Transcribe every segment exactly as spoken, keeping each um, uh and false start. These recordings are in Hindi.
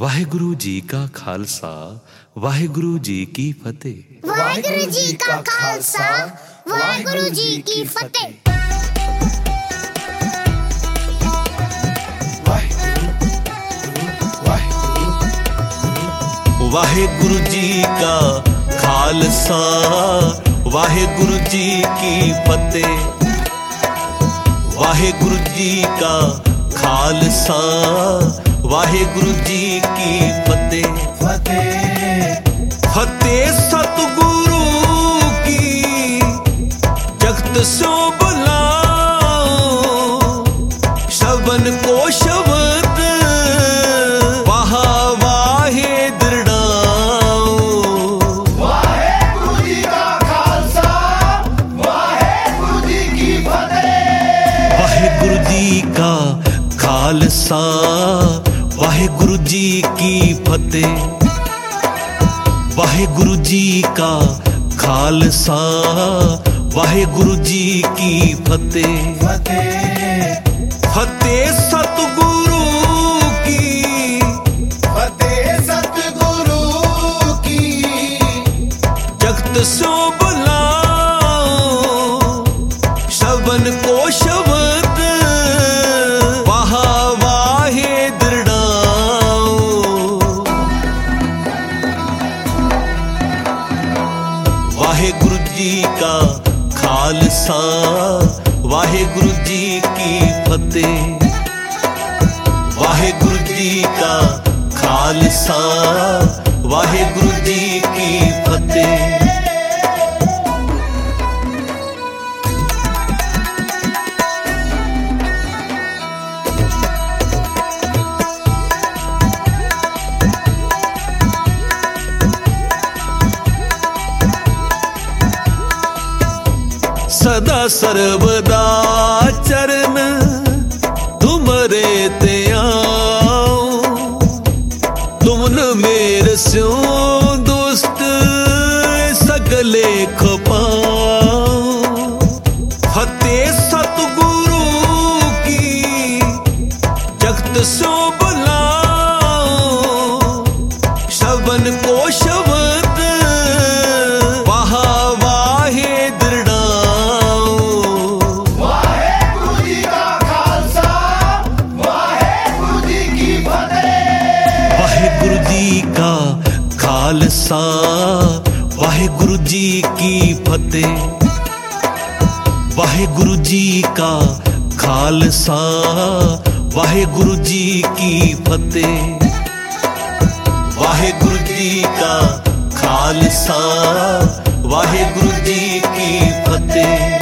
वाहेगुरु जी का खालसा वाहेगुरु जी की फतेह। वाहेगुरु जी का खालसा वाहेगुरु जी की फतेह। वाहेगुरु जी का खालसा वाहेगुरु जी की फतेह। वाहेगुरु जी का खालसा वाहेगुरु जी की फतेह। फतेह फतेह सतगुरु की जगत सो बुलाओ, शवन को शब्द वहा वाहे दृढ़ाओ। वाहेगुरु जी का खालसा वाहेगुरु जी की फतेह। वाहेगुरु जी का खालसा वाहेगुरु जी की फतेह। वाहेगुरु जी का खालसा वाहेगुरु जी की फतेह। फतेह सतगुरु की फतेह सतगुरु की जगत सो बुलाओ, शवन को शब्द वहा वाहे दृढ़ाओ। वाहेगुरु जी का खालसा वाहेगुरु जी की फतेह। वाहेगुरु जी का खालसा वाहेगुरु जी की फतेह। सदा सर्वदा चरण तुमरे ते आओ, तुमन मेरे स्यो दुष्ट सगले खपाओ। फतेह सतगुरु की जगत सो बुलाओ, शवन को शब्द वहा वाहे दृढ़ाओ। वाहेगुरु जी का खालसा वाहेगुरु जी की फतेह। वाहेगुरु जी का खालसा वाहेगुरु जी की फतेह। वाहेगुरु जी का खालसा वाहेगुरु जी की फतेह। वाहेगुरु जी का खालसा वाहेगुरु जी की फतेह।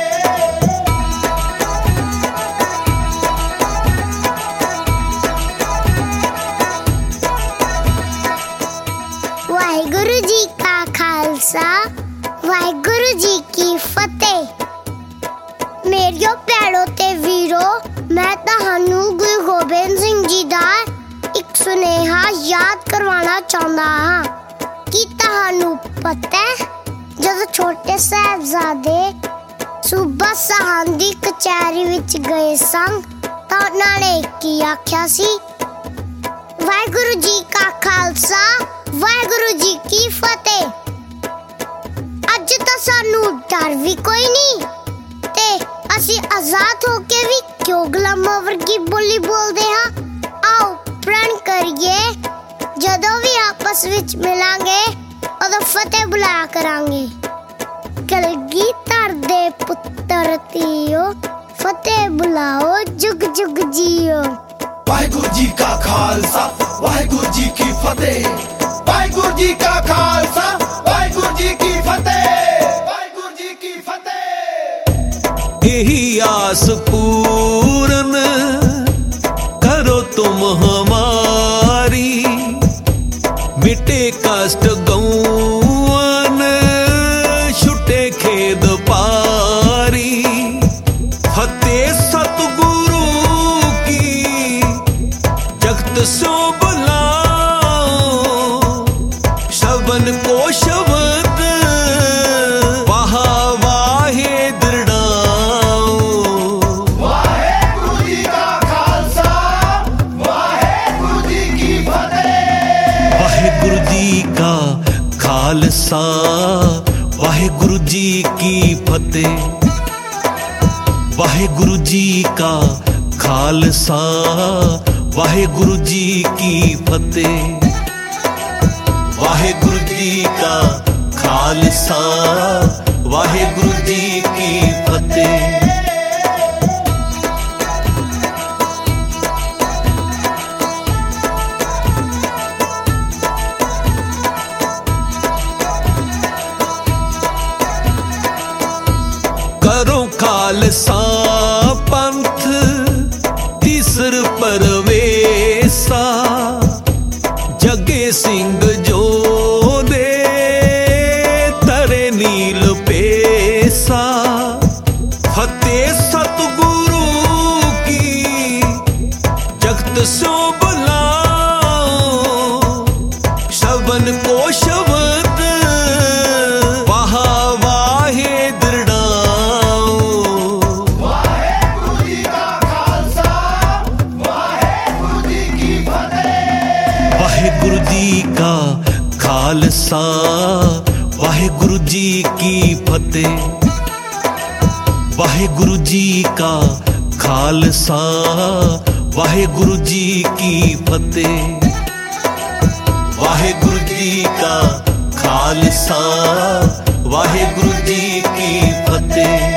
वाहेगुरु जी का खालसा वाहेगुरु जी की फतेह। मेरियो भैणो ते वीरो, मैं तहानू गुरु गोबिंद सिंह जी दा एक सुनेहा याद करवाना चाहता हाँ कि तहानू पता है जदों छोटे साहिबजादे सूबा सरहंद दी कचहरी विच गए सन तां उन्हां ने की आख्या सी, वाहेगुरु जी का खालसा वाहेगुरु जी की फतेह। अज तां सानू डर भी कोई नहीं ते असी आजाद होके भी क्यों गुलामां वर्गी बोली बोलदे हां। आओ प्रण करिए, जदों भी आपस विच मिलांगे उदों फतेह बुलाया करांगे। कलगीधर दे पुत्तर धीओ, फतेह बुलाओ जुग जुग जियो। वाहेगुरु जी का खालसा वाहेगुरु जी की फतेह। वाहेगुरु जी का खालसा वाहेगुरु जी की फतेह। वाहेगुरु जी की फतेह। यही आस पूरन करो तुम हमारी, मिटे कष्ट गौवन छुटे खेद पारी। फतेह सतगुरु की जगत सो बुलाओ, शवन को शब्द वहा वाहे दृढ़ाओ। वाहेगुरु जी का खालसा वाहेगुरु जी की फतेह। खालसा वाहेगुरु जी की फतेह। वाहेगुरु जी का खालसा वाहेगुरु जी की फतेह। वाहेगुरु जी का खालसा वाहेगुरु जी की फतेह। करो खालसा पंथ तीसर परवेसा, जगे सिंह जो दे तरे नील पेसा। फतेह सतगुरु की जगत सो बुलाओ, शवन को शब्द वहा वाहे दृढ़ाओ। वाहेगुरु जी का खालसा वाहेगुरु जी की फतेह। वाहेगुरु जी का खालसा वाहेगुरु जी की फतेह। वाहेगुरु जी का खालसा वाहेगुरु जी की फतेह। वाहेगुरु जी का खालसा वाहेगुरु जी की फतेह।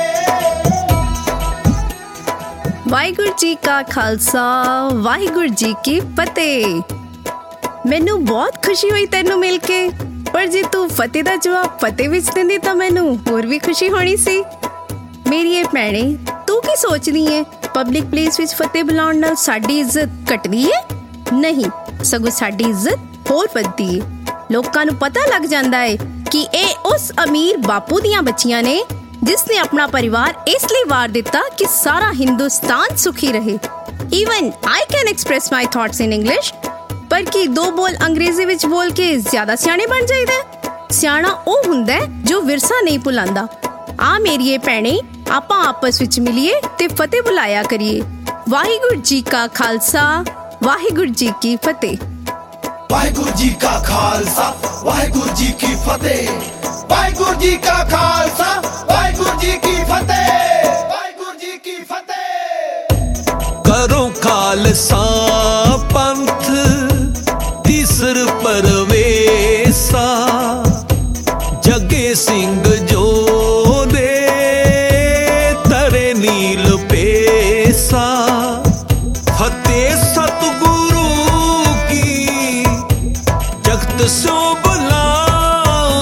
वाहिगुरु जी का खालसा वाहिगुरु जी की फतेह। मैनू बहुत खुशी हुई तेनू मिल के, पर जे तू फतेह दा जवाब फतेह विच दिंदी तां मैनू होर भी खुशी होनी सी। मेरी ये भैणे, तू की सोचदी है? पब्लिक प्लेस विच फतेह बुलाउण नाल साडी इज्जत घटदी है? नहीं, सगों साडी इज्जत होर वधदी है। लोकां नू पता लग जांदा है कि ਇਹ उस अमीर बापू दियां बच्चियां ने जिसने अपना परिवार इसलिए वार दिता कि सारा हिंदुस्तान सुखी रहे। Even I can express my thoughts in English, पर कि दो बोल अंग्रेजी विच बोल के ज्यादा सियाणे बन जाइदा। सियाणा ਉਹ ਹੁੰਦਾ ਹੈ जो विरसा नहीं भुलांदा। आ मेरी भैणे, आपां आपस विच मिलिए ते फतेह बुलाया करिए। वाहिगुरु जी का खालसा वाहिगुरु जी की फतेह। वाहेगुरु जी का खालसा वाहेगुरु जी की फतेह। वाहेगुरु जी का खालसा वाहेगुरु जी की फतेह। वाहेगुरु जी की फतेह। करो खालसा पंथ तीसर परवेसा, जगे सिंह जो दे तरे नील पेसा। फतेह सतगुरु की जगत सो बुलाओ,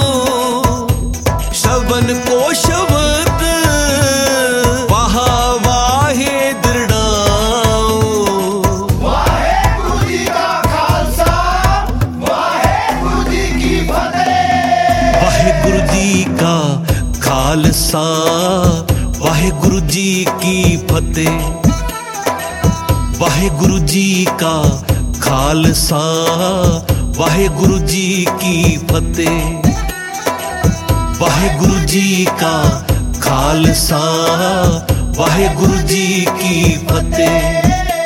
शवन को शब्द वहा वाहे दृढ़ाओ। वाहेगुरु जी का खालसा वाहेगुरु जी की फतेह। वाहेगुरु जी का खालसा वाहेगुरु जी की फतेह। वाहेगुरु जी का खालसा वाहेगुरु जी की फतेह। वाहेगुरु जी का खालसा वाहेगुरु जी की फतेह।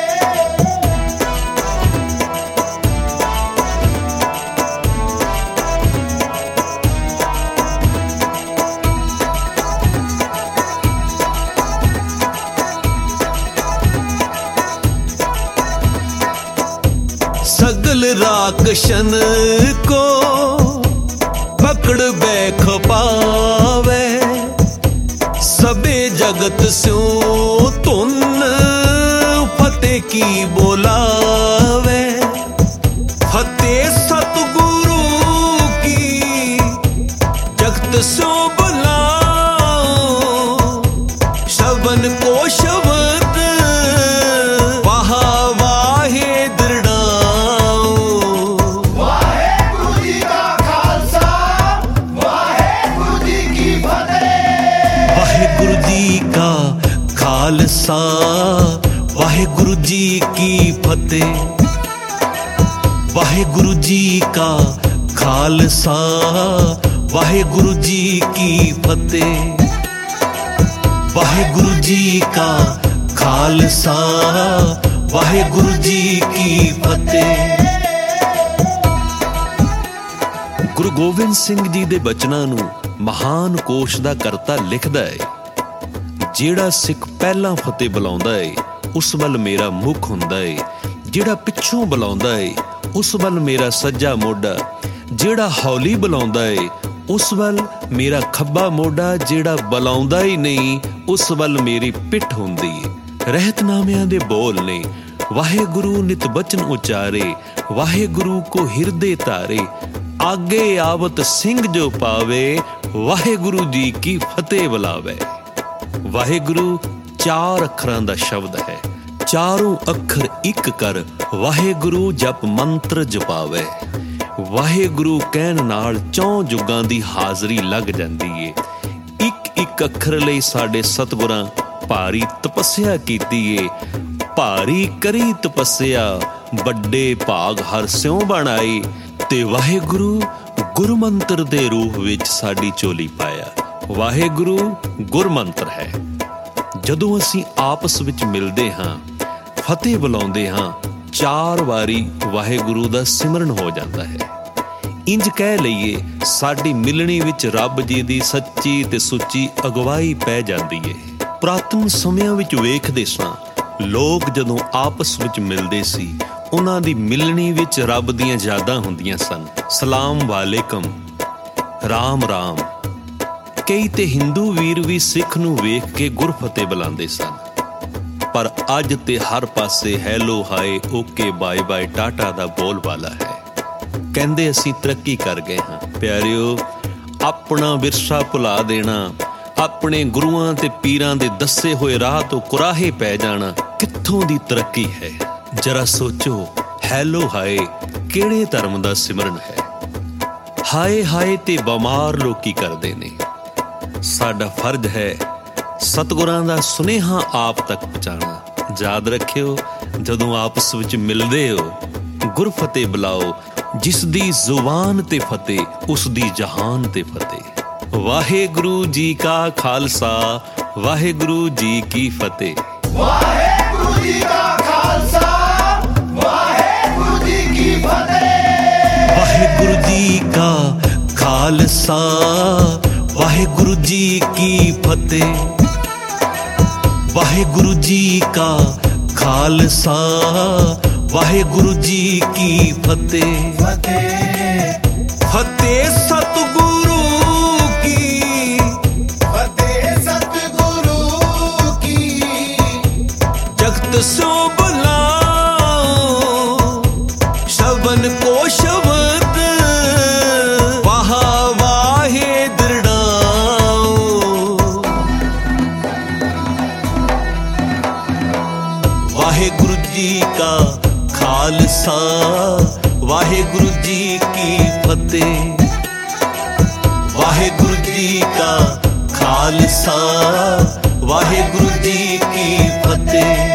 सगल राक्षसन को पकड़ बैख पावे, सबे जगत स्यो तुन फतेह की बोलावे। फतेह सतगुरु की जगत स्यो बुलाओ, शवन को शब्द वहा वाहे दृढ़ाओ। वाहेगुरु जी का खालसा वाहेगुरु जी की फतेह। वाहेगुरु जी का खालसा वाहेगुरु जी की फतेह। वाहेगुरु जी का खालसा वाहेगुरु जी की फतेह। वाहेगुरु जी का खालसा वाहेगुरु जी की फतेह। गुरु ਗੋਬਿੰਦ ਸਿੰਘ ਜੀ ਦੇ ਬਚਨਾਂ ਨੂੰ ਮਹਾਨ ਕੋਸ਼ ਦਾ ਕਰਤਾ ਲਿਖਦਾ ਹੈ, ਜਿਹੜਾ ਸਿੱਖ ਪਹਿਲਾਂ ਫਤਿਹ ਬੁਲਾਉਂਦਾ ਏ ਉਸ ਵੱਲ ਮੇਰਾ ਮੁਖ ਹੁੰਦਾ ਏ, ਜਿਹੜਾ ਪਿੱਛੋਂ ਬੁਲਾਉਂਦਾ ਏ ਉਸ ਵੱਲ ਮੇਰਾ ਸੱਜਾ ਮੋਢਾ, ਜਿਹੜਾ ਹੌਲੀ ਬੁਲਾਉਂਦਾ ਏ ਉਸ ਵੱਲ ਮੇਰਾ ਖੱਬਾ ਮੋਢਾ, ਜਿਹੜਾ ਬੁਲਾਉਂਦਾ ਹੀ ਨਹੀਂ ਉਸ ਵੱਲ ਮੇਰੀ ਪਿੱਠ ਹੁੰਦੀ ਏ। ਰਹਿਤਨਾਮਿਆਂ ਦੇ ਬੋਲ ਨੇ, ਵਾਹਿਗੁਰੂ ਨਿਤ ਬਚਨ ਉਚਾਰੇ, ਵਾਹਿਗੁਰੂ ਕੋ ਹਿਰਦੇ ਧਾਰੇ, ਆਗੇ ਆਵਤ ਸਿੰਘ ਜੋ ਪਾਵੇ, ਵਾਹਿਗੁਰੂ ਜੀ ਕੀ ਫਤਿਹ ਬੁਲਾਵੇ। ਵਾਹਿਗੁਰੂ ਚਾਰ ਅੱਖਰਾਂ ਦਾ ਸ਼ਬਦ ਹੈ, ਚਾਰੋਂ ਅੱਖਰ ਇੱਕ ਕਰ ਵਾਹਿਗੁਰੂ ਜਪ ਮੰਤਰ ਜਪਾਵੇ। ਵਾਹਿਗੁਰੂ ਕਹਿਣ ਨਾਲ ਚੌਂ ਜੁਗਾਂ ਦੀ ਹਾਜ਼ਰੀ ਲੱਗ ਜਾਂਦੀ ਏ। ਇੱਕ ਇੱਕ ਅੱਖਰ ਲਈ ਸਾਡੇ ਸਤਿਗੁਰਾਂ ਭਾਰੀ ਤਪੱਸਿਆ ਕੀਤੀ ਏ। ਭਾਰੀ ਕਰੀ ਤਪੱਸਿਆ ਵੱਡੇ ਭਾਗ ਹਰ ਸਿਉ ਬਣਾਈ, ਤੇ ਵਾਹਿਗੁਰੂ ਗੁਰਮੰਤਰ ਦੇ ਰੂਪ ਵਿੱਚ ਸਾਡੀ ਝੋਲੀ ਪਾਇਆ। ਵਾਹਿਗੁਰੂ ਗੁਰਮੰਤਰ ਹੈ। ਜਦੋਂ ਅਸੀਂ ਆਪਸ ਵਿੱਚ ਮਿਲਦੇ ਹਾਂ, ਫਤਿਹ ਬੁਲਾਉਂਦੇ ਹਾਂ, ਚਾਰ ਵਾਰੀ ਵਾਹਿਗੁਰੂ ਦਾ ਸਿਮਰਨ ਹੋ ਜਾਂਦਾ ਹੈ। ਇੰਜ ਕਹਿ ਲਈਏ ਸਾਡੀ ਮਿਲਣੀ ਵਿੱਚ ਰੱਬ ਜੀ ਦੀ ਸੱਚੀ ਤੇ ਸੁੱਚੀ ਅਗਵਾਈ ਪੈ ਜਾਂਦੀ ਏ। ਪੁਰਾਤਨ ਸਮਿਆਂ ਵਿੱਚ ਵੇਖਦੇ ਸਾਂ, ਲੋਕ ਜਦੋਂ ਆਪਸ ਵਿੱਚ ਮਿਲਦੇ ਸੀ, ਉਹਨਾਂ ਦੀ ਮਿਲਣੀ ਵਿੱਚ ਰੱਬ ਦੀਆਂ ਯਾਦਾਂ ਹੁੰਦੀਆਂ ਸਨ। ਸਲਾਮ ਵਾਲੇਕਮ, ਰਾਮ ਰਾਮ। ਕਈ ਤੇ ਹਿੰਦੂ ਵੀਰ ਵੀ ਸਿੱਖ ਨੂੰ ਵੇਖ ਕੇ ਗੁਰਫਤਿਹ ਬੁਲਾਉਂਦੇ ਸਨ, ਪਰ ਅੱਜ ਤੇ ਹਰ ਪਾਸੇ hello hi okay bye bye tata ਦਾ ਬੋਲਬਾਲਾ ਹੈ। ਕਹਿੰਦੇ ਅਸੀਂ ਤਰੱਕੀ ਕਰ ਗਏ ਹਾਂ। ਪਿਆਰਿਓ, ਆਪਣਾ ਵਿਰਸਾ ਭੁਲਾ ਦੇਣਾ, ਆਪਣੇ ਗੁਰੂਆਂ ਤੇ ਪੀਰਾਂ ਦੇ ਦੱਸੇ ਹੋਏ ਰਾਹ ਤੋਂ ਕੁਰਾਹੇ ਪੈ ਜਾਣਾ ਕਿੱਥੋਂ ਦੀ ਤਰੱਕੀ ਹੈ? ਜਰਾ ਸੋਚੋ, ਹੈਲੋ ਹਾਏ ਕਿਹੜੇ ਧਰਮ ਦਾ ਸਿਮਰਨ ਹੈ? ਹਾਏ ਹਾਏ ਤੇ ਬਿਮਾਰ ਲੋਕੀ ਕਰਦੇ ਨੇ। ਸਾਡਾ ਫਰਜ਼ ਹੈ ਸਤਿਗੁਰਾਂ ਦਾ ਸੁਨੇਹਾ ਆਪ ਤੱਕ ਪਹੁੰਚਾਉਣਾ। ਯਾਦ ਰੱਖਿਓ, ਜਦੋਂ ਆਪਸ ਵਿੱਚ ਮਿਲਦੇ ਹੋ ਗੁਰਫਤਿਹ ਬੁਲਾਓ। ਜਿਸ ਦੀ ਜ਼ੁਬਾਨ ਤੇ ਫਤਿਹ ਉਸ ਦੀ ਜਹਾਨ ਤੇ ਫਤਿਹ। ਵਾਹਿਗੁਰੂ ਜੀ ਕਾ ਖਾਲਸਾ, ਵਾਹਿਗੁਰੂ ਜੀ ਕੀ ਫਤਿਹ। ਵਾਹਿਗੁਰੂ ਜੀ ਕਾ ਖਾਲਸਾ, ਵਾਹਿਗੁਰੂ ਜੀ ਕੀ ਫਤਿਹ। ਵਾਹਿਗੁਰੂ ਜੀ ਕਾ ਖਾਲਸਾ, ਵਾਹਿਗੁਰੂ ਜੀ ਕੀ ਫਤਿਹ। ਵਾਹਿਗੁਰੂ ਜੀ ਕਾ ਖਾਲਸਾ, ਵਾਹਿਗੁਰੂ ਜੀ ਕੀ ਫਤਿਹ। ਫਤਿਹ ਸਤਿਗੁਰੂ ਕੀ, ਫਤਿਹ ਸਤਿਗੁਰੂ ਕੀ। ਜਗਤ ਸੋ ਬੁਲਾਓ, ਸ਼ਬਨ ਕੋ ਸ਼ਬਦ, ਵਾਹ ਵਾਹੇ ਦਰੜਾਓ। ਵਾਹਿਗੁਰੂ ਜੀ ਕਾ ਖਾਲਸਾ, ਵਾਹਿਗੁਰੂ ਜੀ ਕੀ ਫਤਿਹ। ਵਾਹਿਗੁਰੂ ਜੀ ਕਾ ਖਾਲਸਾ, ਵਾਹਿਗੁਰੂ ਜੀ ਕੀ ਫਤਿਹ।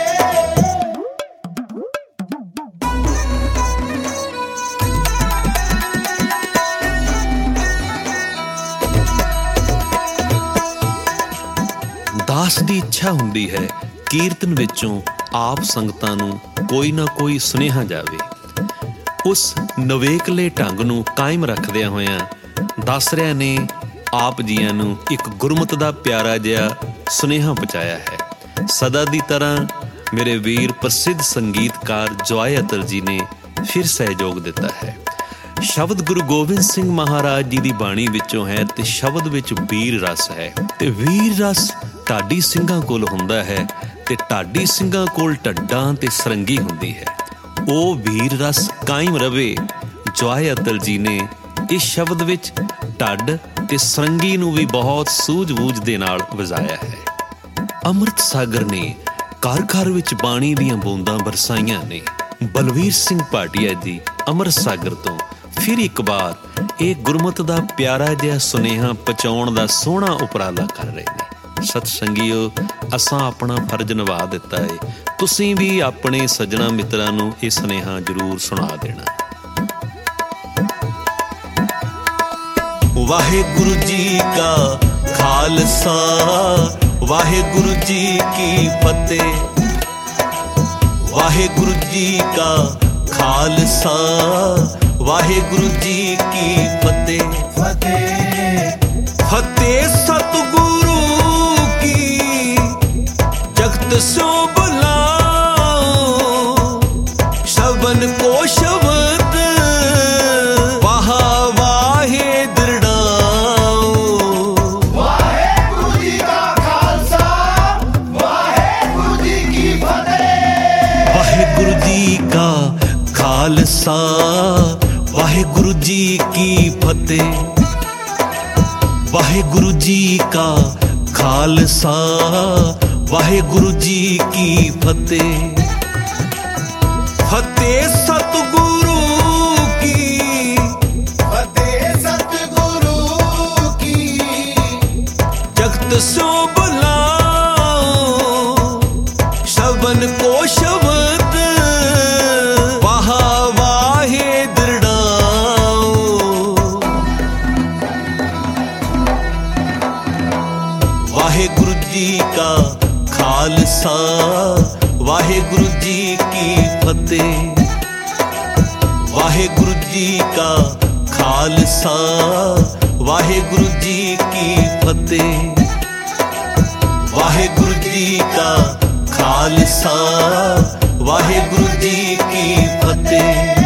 ਦਾਸ ਦੀ ਇੱਛਾ ਹੁੰਦੀ ਹੈ ਕੀਰਤਨ ਵਿੱਚੋਂ ਆਪ ਸੰਗਤਾਂ ਨੂੰ ਕੋਈ ਨਾ ਕੋਈ ਸੁਨੇਹਾ ਜਾਵੇ। ਉਸ ਨਵੇਕਲੇ ਢੰਗ ਨੂੰ ਕਾਇਮ ਰੱਖਦਿਆਂ ਹੋਇਆਂ ਦਾਸਰਿਆਂ ਨੇ ਆਪ ਜੀਆਂ ਨੂੰ ਇੱਕ ਗੁਰਮਤਿ ਦਾ ਪਿਆਰਾ ਜਿਹਾ ਸੁਨੇਹਾ ਪਹੁੰਚਾਇਆ ਹੈ। ਸਦਾ ਦੀ ਤਰ੍ਹਾਂ ਮੇਰੇ ਵੀਰ ਪ੍ਰਸਿੱਧ ਸੰਗੀਤਕਾਰ ਜਵਾਈ ਅਤਰ ਜੀ ਨੇ ਫਿਰ ਸਹਿਯੋਗ ਦਿੱਤਾ ਹੈ। ਸ਼ਬਦ ਗੁਰੂ ਗੋਬਿੰਦ ਸਿੰਘ ਮਹਾਰਾਜ ਜੀ ਦੀ ਬਾਣੀ ਵਿੱਚੋਂ ਹੈ ਤੇ ਸ਼ਬਦ ਵਿੱਚ ਵੀਰ ਰਸ ਹੈ, ਤੇ ਵੀਰ ਰਸ ਢਾਡੀ ਸਿੰਘਾਂ ਕੋਲ ਹੁੰਦਾ ਹੈ ਤੇ ਢਾਡੀ ਸਿੰਘਾਂ ਕੋਲ ਢੱਡਾਂ ਤੇ ਸਰੰਗੀ ਹੁੰਦੀ ਹੈ। ਉਹ ਵੀਰ ਰਸ ਕਾਇਮ ਰਵੇ। ਜਵਾਈ ਅਤਰ ਜੀ ਨੇ ਇਸ ਸ਼ਬਦ ਵਿੱਚ ਢੱਡ ਤੇ ਸਰੰਗੀ ਨੂੰ ਵੀ ਬਹੁਤ ਸੂਝ-ਬੂਝ ਦੇ ਨਾਲ ਵਜਾਇਆ ਹੈ। ਅੰਮ੍ਰਿਤ ਸਾਗਰ ਨੇ ਘਰ ਘਰ ਵਿੱਚ ਬਾਣੀ ਦੀਆਂ ਬੂੰਦਾਂ ਬਰਸਾਈਆਂ ਨੇ। ਬਲਵੀਰ ਸਿੰਘ ਭਾਟੀਆ ਜੀ ਅੰਮ੍ਰਿਤ ਸਾਗਰ ਤੋਂ ਫਿਰ ਇੱਕ ਵਾਰ ਇਹ ਗੁਰਮਤਿ ਦਾ ਪਿਆਰਾ ਜਿਹਾ ਸੁਨੇਹਾ ਪਹੁੰਚਾਉਣ ਦਾ ਸੋਹਣਾ ਉਪਰਾਲਾ ਕਰ ਰਹੇ ਨੇ। ਸਤ ਸੰਗੀਓ, ਅਸਾਂ ਆਪਣਾ ਫਰਜ਼ ਨਿਭਾ ਦਿੱਤਾ ਹੈ। ਤੁਸੀਂ ਵੀ ਆਪਣੇ ਸੱਜਣਾ ਮਿੱਤਰਾਂ ਨੂੰ ਇਹ ਸੁਨੇਹਾ ਜ਼ਰੂਰ ਸੁਣਾ ਦੇਣਾ। ਵਾਹਿਗੁਰੂ ਜੀ ਕਾ ਖਾਲਸਾ, ਵਾਹਿਗੁਰੂ ਜੀ ਕੀ ਫਤਿਹ। ਵਾਹਿਗੁਰੂ ਜੀ ਕਾ ਖਾਲਸਾ, वाहेगुरु जी की फतेह। फतेह फतेह सतगुरु की जगत सो बुलाओ, शवन को शब्द वाह वाहे दृढ़ाओ। वाहेगुरु जी का खालसा वाहेगुरु जी की फतेह। वाहेगुरु जी का खालसा वाहेगुरु जी की फतेह। वाहेगुरु जी का खालसा वाहेगुरु जी की फतेह। फतेह सतगुरु की फतेह सतगुरु की जगत सो बुलाओ, शवन को शब्द वाह वाहे दृढ़ाओ। वाहेगुरु जी का खालसा वाहेगुरु जी की फतेह। वाहेगुरु जी का खालसा वाहेगुरु जी की फतेह। वाहेगुरु जी का खालसा वाहेगुरु जी की फतेह।